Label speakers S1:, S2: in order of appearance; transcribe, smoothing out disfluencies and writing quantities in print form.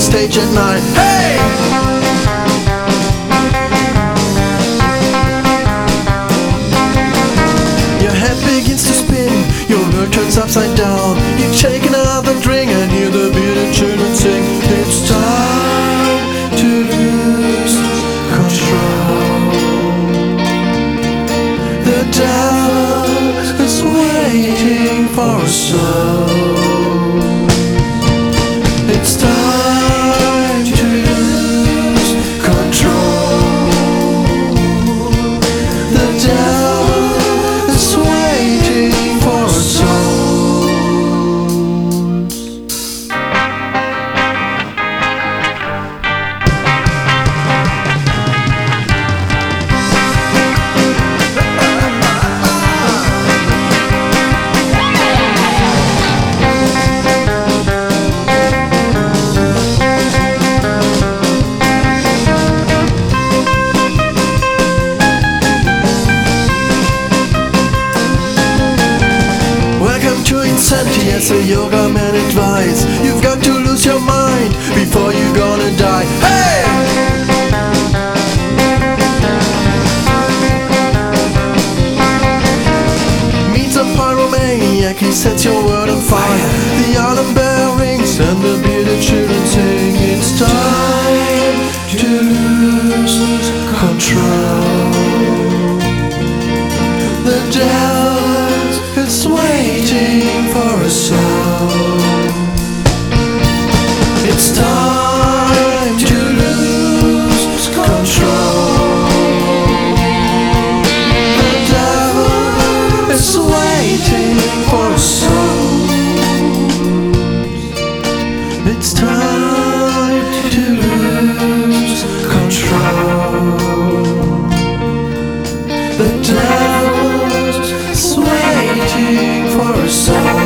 S1: stage at night. Hey! Your head begins to spin, your world turns upside down. You take another drink and hear the bearded children sing. It's time to lose control. The devil is waiting for a soul. It's time to lose control. The devil is waiting for a soul. As a yoga man advice, you've got to lose your mind before you're gonna die. Hey! Meets a pyromaniac, he sets your world on fire. The autumn bell rings and the bearded children sing. It's time to lose control. The devil is waiting for a soul. It's time to lose control. The devil is waiting for a soul. It's time to lose control. The devil is waiting for a soul.